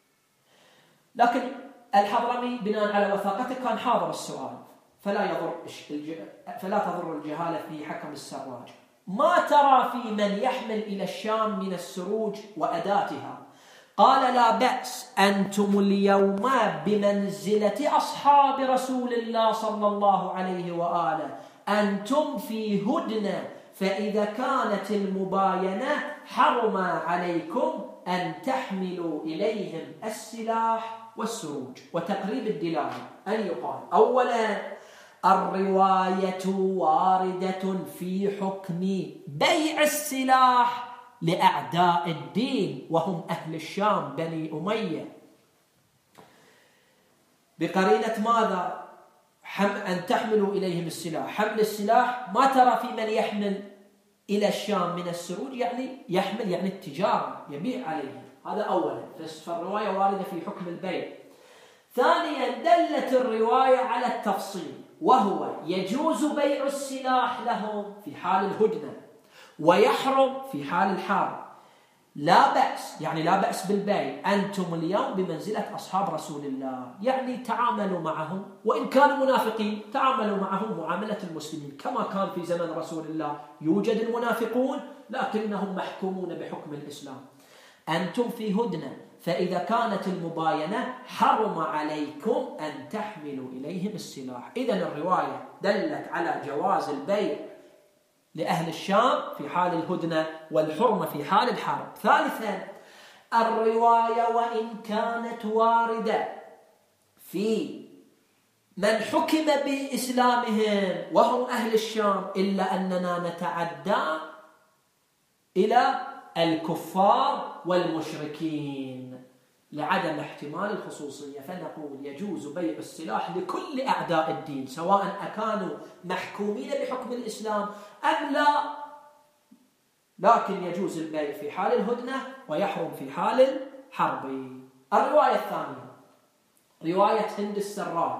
A: لكن الحضرمي بناء على وثاقته كان حاضر السؤال، فلا يضر فلا تضر الجهالة في حكم السراج. ما ترى في من يحمل إلى الشام من السروج وأداتها؟ قال: لا بأس، أنتم اليوم بمنزلة أصحاب رسول الله صلى الله عليه وآله، أنتم في هدنة، فإذا كانت المباينة حرم عليكم أن تحملوا إليهم السلاح والسروج. وتقريب الدلالة أن يقال: أولا، الرواية واردة في حكم بيع السلاح لأعداء الدين وهم أهل الشام بني أمية، بقرينة ماذا؟ أن تحملوا إليهم السلاح. حمل السلاح ما ترى في من يحمل إلى الشام من السروج، يعني يحمل يعني التجارة، يبيع عليهم. هذا أولا، فالرواية واردة في حكم البيع. ثانيا، دلت الرواية على التفصيل، وهو يجوز بيع السلاح لهم في حال الهدنة ويحرم في حال الحرب. لا بأس، يعني لا بأس بالبيع. أنتم اليوم بمنزلة أصحاب رسول الله، يعني تعاملوا معهم، وإن كانوا منافقين تعاملوا معهم معاملة المسلمين، كما كان في زمن رسول الله يوجد المنافقون لكنهم محكومون بحكم الإسلام. أنتم في هدنة، فإذا كانت المباينة حرم عليكم أن تحملوا إليهم السلاح. إذن الرواية دلت على جواز البيع لأهل الشام في حال الهدنة والحرمة في حال الحرب. ثالثا، الرواية وإن كانت واردة في من حكم بإسلامهم وهم أهل الشام، إلا أننا نتعدى إلى الكفار والمشركين لعدم احتمال الخصوصية، فنقول يجوز بيع السلاح لكل أعداء الدين سواء أكانوا محكومين بحكم الإسلام أم لا، لكن يجوز البيع في حال الهدنة ويحرم في حال الحرب. الرواية الثانية رواية هند السراج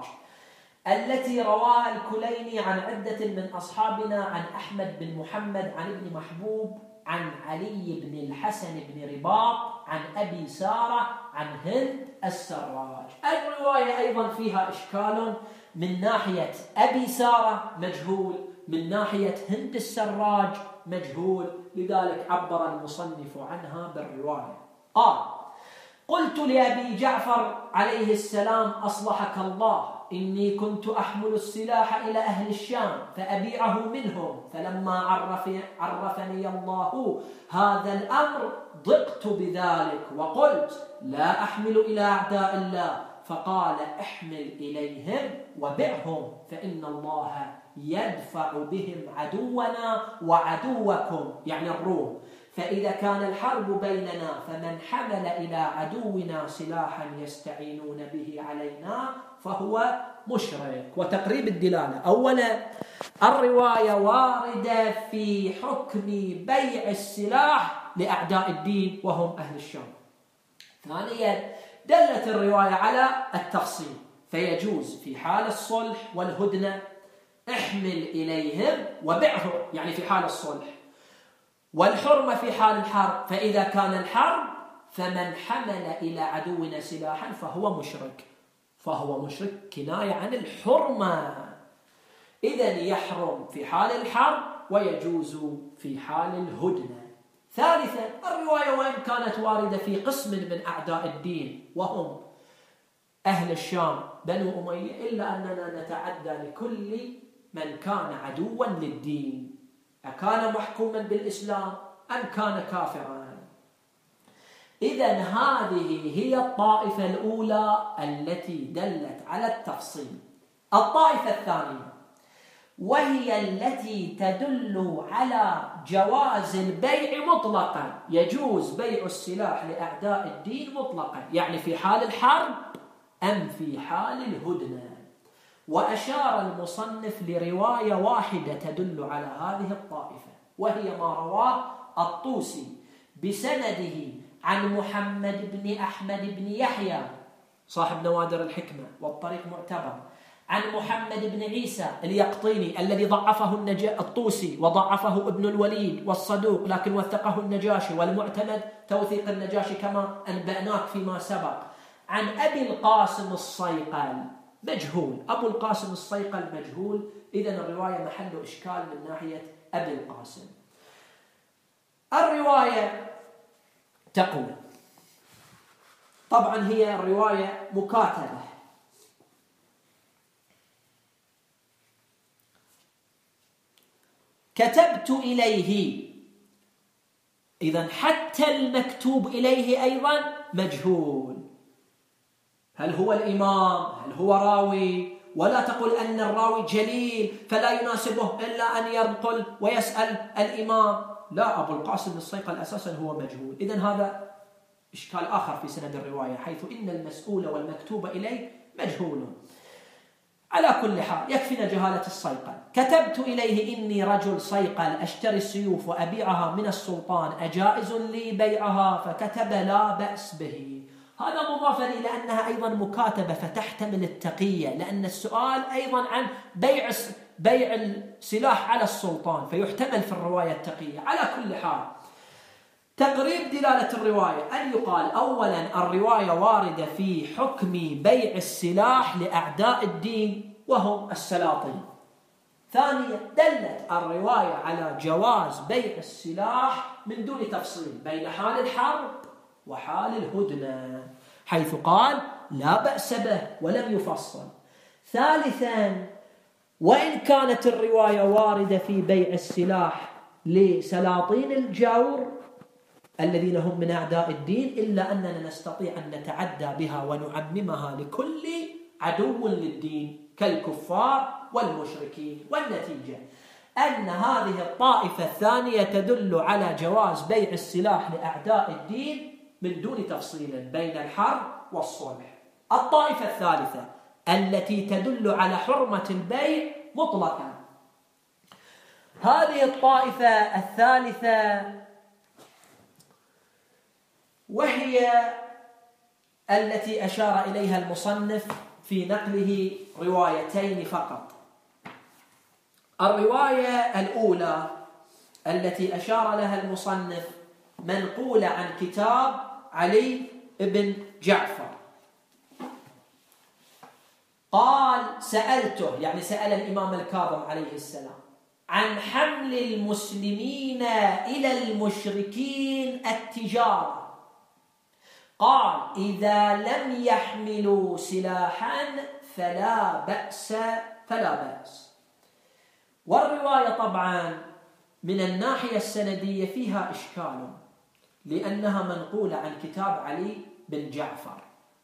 A: التي رواها الكليني عن عدة من أصحابنا عن أحمد بن محمد عن ابن محبوب عن علي بن الحسن بن رباط عن أبي سارة عن هند السراج. الرواية أيضا فيها إشكال من ناحية أبي سارة مجهول، من ناحية هند السراج مجهول، لذلك عبر المصنف عنها بالرواية. قال: قلت لأبي جعفر عليه السلام: أصلحك الله، إني كنت أحمل السلاح إلى أهل الشام فأبيعه منهم، فلما عرف عرفني الله هذا الأمر ضقت بذلك وقلت لا أحمل إلى أعداء الله، فقال: احمل إليهم وبعهم، فإن الله يدفع بهم عدونا وعدوكم، يعني الروم، فإذا كان الحرب بيننا فمن حمل إلى عدونا سلاحا يستعينون به علينا فهو مشرك. وتقريب الدلالة: أولا الرواية واردة في حكم بيع السلاح لأعداء الدين وهم أهل الشام. ثانيا دلت الرواية على التفصيل، فيجوز في حال الصلح والهدنة احمل إليهم وبعهم، يعني في حال الصلح، والحرمة في حال الحرب، فإذا كان الحرب فمن حمل إلى عدونا سلاحا فهو مشرك، فهو مشرك كناية عن الحرمة، إذن يحرم في حال الحرب ويجوز في حال الهدنة. ثالثا الرواية وإن كانت واردة في قسم من أعداء الدين وهم أهل الشام بنو أمية، إلا أننا نتعدى لكل من كان عدوا للدين، أكان محكوما بالإسلام أم كان كافرا. إذن هذه هي الطائفة الأولى التي دلت على التفصيل. الطائفة الثانية وهي التي تدل على جواز البيع مطلقا، يجوز بيع السلاح لأعداء الدين مطلقا، يعني في حال الحرب أم في حال الهدنة. وأشار المصنف لرواية واحدة تدل على هذه الطائفة، وهي ما رواه الطوسي بسنده عن محمد بن أحمد بن يحيى صاحب نوادر الحكمة والطريق معتبر، عن محمد بن عيسى اليقطيني الذي ضعفه النجا الطوسي وضعفه ابن الوليد والصدوق، لكن وثقه النجاشي، والمعتمد توثيق النجاشي كما أنبأناك فيما سبق، عن أبي القاسم الصيقل مجهول، أبو القاسم الصيقل مجهول، إذن الرواية محل إشكال من ناحية أبي القاسم. الرواية تقول، طبعا هي الرواية مكاتبة، كتبت إليه، إذن حتى المكتوب إليه أيضا مجهول، هل هو الإمام، هل هو راوي، ولا تقل أن الراوي جليل فلا يناسبه إلا أن ينقل ويسأل الإمام، لا، أبو القاسم الصيقل أساسا هو مجهول. إذن هذا إشكال آخر في سند الرواية، حيث إن المسؤول والمكتوب إليه مجهول. على كل حال يكفينا جهالة الصيقل. كتبت إليه: إني رجل صيقل أشتري السيوف وأبيعها من السلطان، أجائز لي بيعها؟ فكتب: لا بأس به. هذا مضاف إلى أنها أيضا مكاتبة فتحتمل التقية، لأن السؤال أيضا عن بيع بيع السلاح على السلطان، فيحتمل في الرواية التقية. على كل حال تقريب دلالة الرواية أن يقال: أولا الرواية واردة في حكم بيع السلاح لأعداء الدين وهم السلاطين. ثانيا دلت الرواية على جواز بيع السلاح من دون تفصيل بين حال الحرب وحال الهدنة، حيث قال: لا بأس به ولم يفصل. ثالثا وإن كانت الرواية واردة في بيع السلاح لسلاطين الجور الذين هم من أعداء الدين، إلا أننا نستطيع أن نتعدى بها ونعممها لكل عدو للدين كالكفار والمشركين. والنتيجة أن هذه الطائفة الثانية تدل على جواز بيع السلاح لأعداء الدين من دون تفصيل بين الحرب والصلح. الطائفة الثالثة التي تدل على حرمة البيع مطلقا، هذه الطائفة الثالثة وهي التي أشار إليها المصنف في نقله روايتين فقط. الرواية الأولى التي أشار لها المصنف منقولة عن كتاب علي بن جعفر، قال: سألته، يعني سأل الإمام الكاظم عليه السلام، عن حمل المسلمين إلى المشركين التجارة، قال: إذا لم يحملوا سلاحا فلا بأس فلا بأس. والرواية طبعا من الناحية السندية فيها إشكال، لأنها منقولة عن كتاب علي بن جعفر،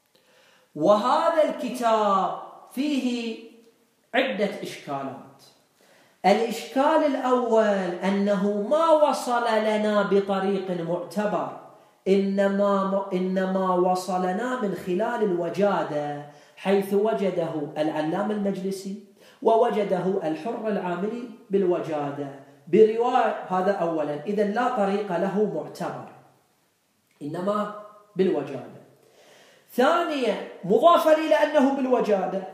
A: وهذا الكتاب فيه عدة إشكالات. الإشكال الأول أنه ما وصل لنا بطريق معتبر، إنما, إنما وصلنا من خلال الوجادة، حيث وجده العلام المجلسي ووجده الحر العاملي بالوجادة برواية. هذا أولا، إذن لا طريق له معتبر، إنما بالوجادة. ثانيا، مضافا إلى أنه بالوجادة،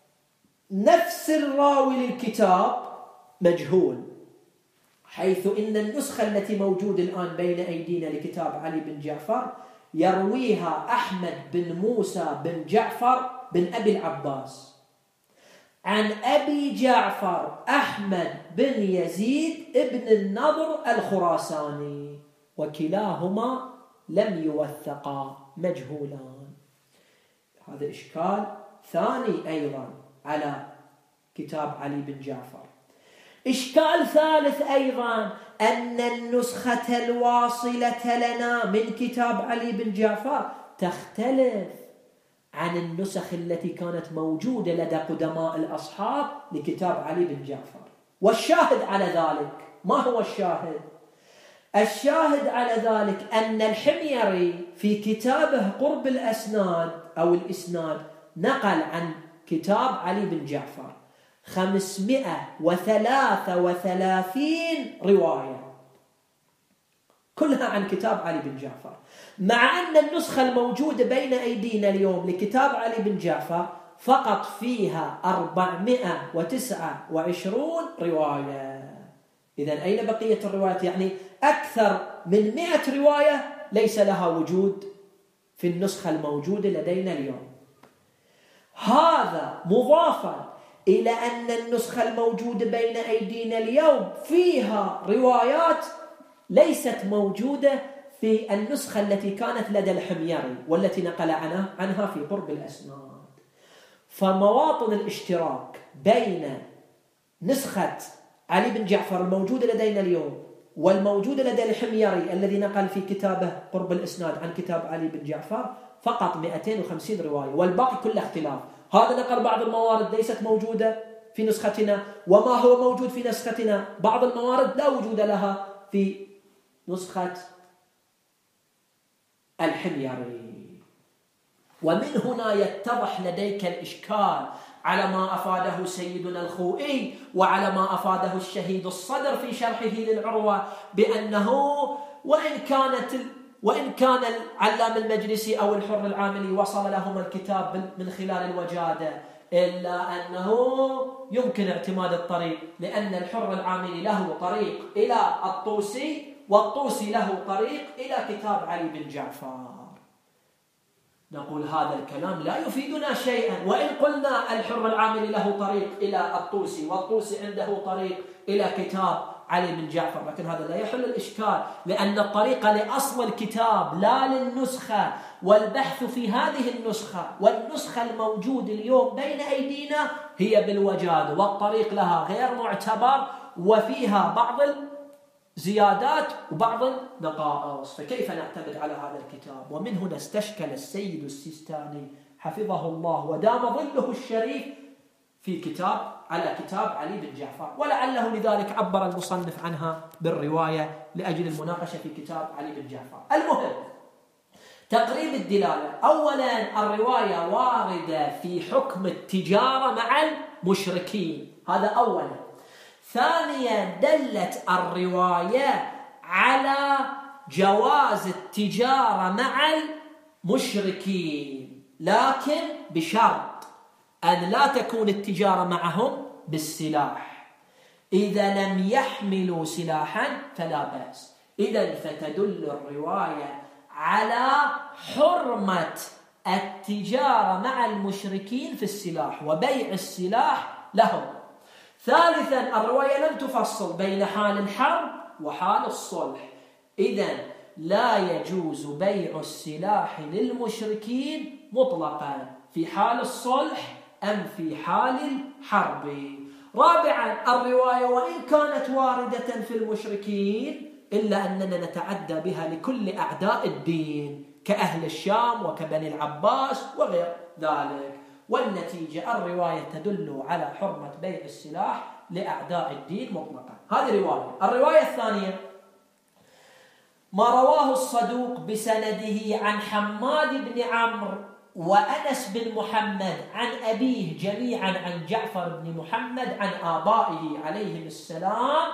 A: نفس الراوي للكتاب مجهول، حيث إن النسخة التي موجودة الآن بين أيدينا لكتاب علي بن جعفر يرويها أحمد بن موسى بن جعفر بن أبي العباس عن أبي جعفر أحمد بن يزيد ابن النضر الخراساني، وكلاهما لم يوثقا، مجهولان. هذا إشكال ثاني أيضا على كتاب علي بن جعفر. إشكال ثالث أيضا أن النسخة الواصلة لنا من كتاب علي بن جعفر تختلف عن النسخ التي كانت موجودة لدى قدماء الأصحاب لكتاب علي بن جعفر. والشاهد على ذلك، ما هو الشاهد؟ الشاهد على ذلك أن الحميري في كتابه قرب الأسناد أو الإسناد نقل عن كتاب علي بن جعفر خمسمائة وثلاثة وثلاثين رواية، كلها عن كتاب علي بن جعفر، مع أن النسخة الموجودة بين أيدينا اليوم لكتاب علي بن جعفر فقط فيها أربعمائة وتسعة وعشرين رواية. إذن أين بقية الروايات؟ يعني أكثر من مئة رواية ليس لها وجود في النسخة الموجودة لدينا اليوم. هذا مضافا إلى أن النسخة الموجودة بين أيدينا اليوم فيها روايات ليست موجودة في النسخة التي كانت لدى الحميري والتي نقل عنها, عنها في قرب الأسناد. فمواطن الاشتراك بين نسخة علي بن جعفر الموجودة لدينا اليوم والموجودة لدى الحميري الذي نقل في كتابه قرب الإسناد عن كتاب علي بن جعفر فقط مئتين وخمسين رواية، والباقي كله اختلاف. هذا نقل بعض الموارد ليست موجودة في نسختنا، وما هو موجود في نسختنا بعض الموارد لا وجود لها في نسخة الحميري. ومن هنا يتضح لديك الإشكال على ما أفاده سيدنا الخوئي وعلى ما أفاده الشهيد الصدر في شرحه للعروة، بأنه وإن كانت وإن كان العلام المجلسي أو الحر العاملي وصل لهم الكتاب من خلال الوجادة، إلا أنه يمكن اعتماد الطريق، لأن الحر العاملي له طريق إلى الطوسي والطوسي له طريق إلى كتاب علي بن جعفر. نقول هذا الكلام لا يفيدنا شيئا، وإن قلنا الحر العاملي له طريق إلى الطوسي والطوسي عنده طريق إلى كتاب علي بن جعفر، لكن هذا لا يحل الإشكال، لأن الطريق لأصل الكتاب لا للنسخة، والبحث في هذه النسخة والنسخة الموجودة اليوم بين أيدينا هي بالوجاد، والطريق لها غير معتبر وفيها بعض زيادات وبعض النقائص، فكيف نعتمد على هذا الكتاب؟ ومن هنا استشكل السيد السيستاني حفظه الله ودام ظله الشريف في كتاب على كتاب علي بن جعفر، ولعله لذلك عبر المصنف عنها بالرواية لأجل المناقشة في كتاب علي بن جعفر. المهم تقريب الدلالة، أولا الرواية واردة في حكم التجارة مع المشركين، هذا أولا. ثانيا دلت الرواية على جواز التجارة مع المشركين، لكن بشرط أن لا تكون التجارة معهم بالسلاح. إذا لم يحملوا سلاحا فلا بأس. إذن فتدل الرواية على حرمة التجارة مع المشركين في السلاح وبيع السلاح لهم. ثالثا الرواية لم تفصل بين حال الحرب وحال الصلح، إذن لا يجوز بيع السلاح للمشركين مطلقا في حال الصلح أم في حال الحرب. رابعا الرواية وإن كانت واردة في المشركين إلا أننا نتعدى بها لكل أعداء الدين كأهل الشام وكبني العباس وغير ذلك، والنتيجة الرواية تدل على حرمة بيع السلاح لأعداء الدين مطلقا. هذه رواية. الرواية الثانية ما رواه الصدوق بسنده عن حماد بن عمرو وأنس بن محمد عن أبيه جميعا عن جعفر بن محمد عن آبائه عليهم السلام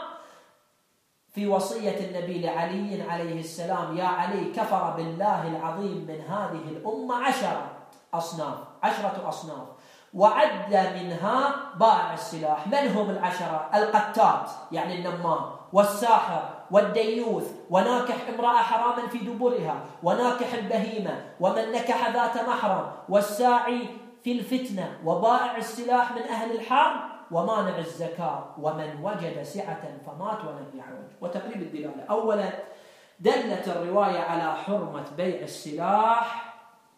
A: في وصية النبي لعلي عليه السلام: يا علي كفر بالله العظيم من هذه الأمة عشرة أصناف عشرة أصناف وعد منها بائع السلاح. من هم العشرة؟ القتات يعني النمام، والساحر، والديوث، وناكح امرأة حراما في دبرها، وناكح البهيمة، ومن نكح ذات محرم، والساعي في الفتنة، وبائع السلاح من أهل الحرب، ومانع الزكاة، ومن وجد سعة فمات ولم يحوج. وتقريب الدلالة: أولا دلت الرواية على حرمة بيع السلاح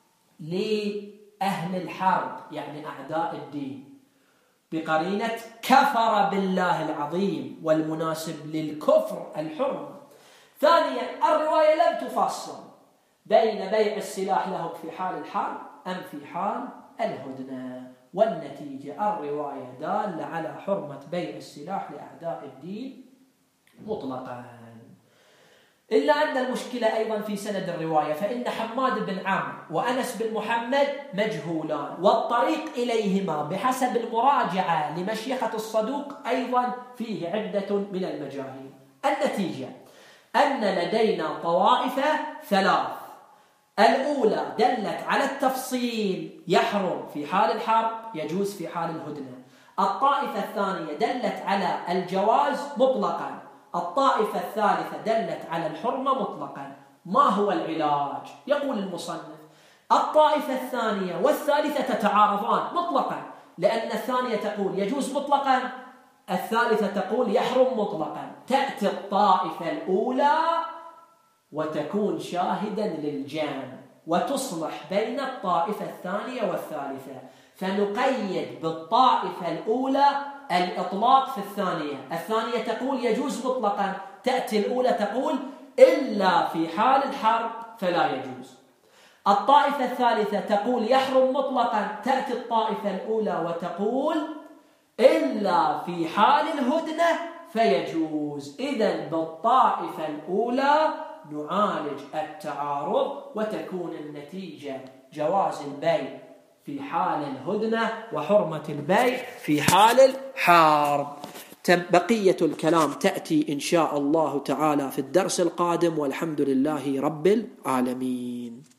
A: لأهل الحرب يعني أعداء الدين بقرينة كفر بالله العظيم، والمناسب للكفر الحرمة. ثانيا الرواية لم تفصل بين بيع السلاح لهم في حال الحرب أم في حال الهدنة، والنتيجة الرواية دالة على حرمة بيع السلاح لأعداء الدين مطلقا. إلا أن المشكلة أيضا في سند الرواية، فإن حماد بن عمرو وأنس بن محمد مجهولان، والطريق إليهما بحسب المراجعة لمشيخة الصدوق أيضا فيه عدة من المجاهيل. النتيجة أن لدينا طوائف ثلاث: الأولى دلت على التفصيل، يحرم في حال الحرب، يجوز في حال الهدنة. الطائفة الثانية دلت على الجواز مطلقا. الطائفة الثالثة دلت على الحرمة مطلقا. ما هو العلاج؟ يقول المصنف: الطائفة الثانية والثالثة تتعارضان مطلقا، لأن الثانية تقول يجوز مطلقا، الثالثة تقول يحرم مطلقا. تأتي الطائفة الأولى وتكون شاهدا للجامع وتصلح بين الطائفة الثانية والثالثة، فنقيد بالطائفة الأولى الإطلاق في الثانية. الثانية تقول يجوز مطلقا، تأتي الأولى تقول إلا في حال الحرب فلا يجوز. الطائفة الثالثة تقول يحرم مطلقا، تأتي الطائفة الأولى وتقول إلا في حال الهدنة فيجوز. إذن بالطائفة الأولى نعالج التعارض وتكون النتيجة جواز البيع في حال الهدنة وحرمة البيع في حال الحرب. بقية الكلام تأتي إن شاء الله تعالى في الدرس القادم، والحمد لله رب العالمين.